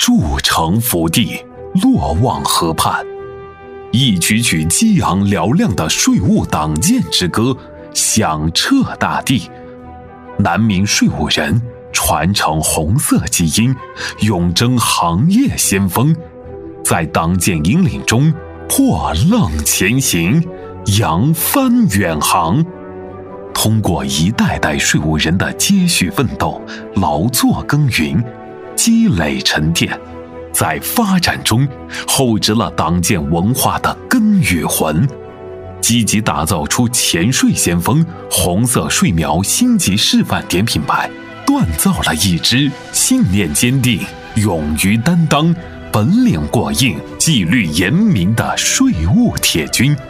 筑城福地，落望河畔。一曲曲激昂嘹亮的税务党建之歌响彻大地。南明税务人传承红色基因，勇争行业先锋，在党建引领中破浪前行，扬帆远航。通过一代代税务人的接续奋斗，劳作耕耘，积累沉淀，在发展中厚植了党建文化的根与魂，积极打造出前税先锋、红色税苗星级示范点品牌，锻造了一支信念坚定、勇于担当、本领过硬、纪律严明的税务铁军。